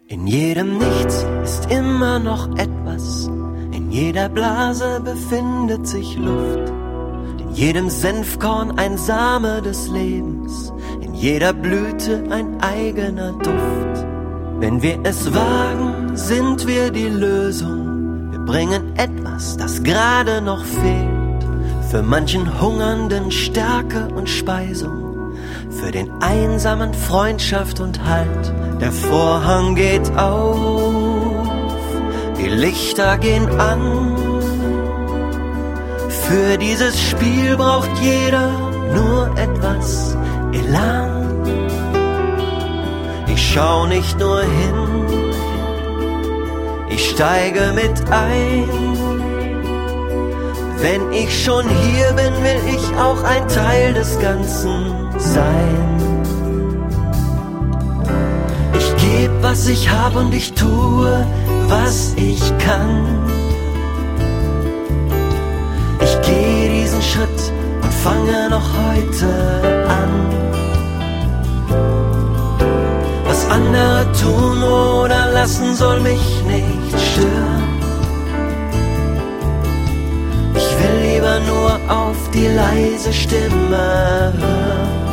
In jedem Nichts ist immer noch etwas, in jeder Blase befindet sich Luft, in jedem Senfkorn ein Same des Lebens, in jeder Blüte ein eigener Duft. Wenn wir es wagen, sind wir die Lösung, wir bringen etwas, das gerade noch fehlt, für manchen Hungernden Stärke und Speisung, für den Einsamen Freundschaft und Halt. Der Vorhang geht auf, die Lichter gehen an. Für dieses Spiel braucht jeder nur etwas Elan. Ich schau nicht nur hin, ich steige mit ein. Wenn ich schon hier bin, will ich auch ein Teil des Ganzen sein. Ich geb, was ich hab und ich tue, was ich kann. Ich geh diesen Schritt und fange noch heute an. Was andere tun oder lassen, soll mich nicht stören. Ich will lieber nur auf die leise Stimme hören.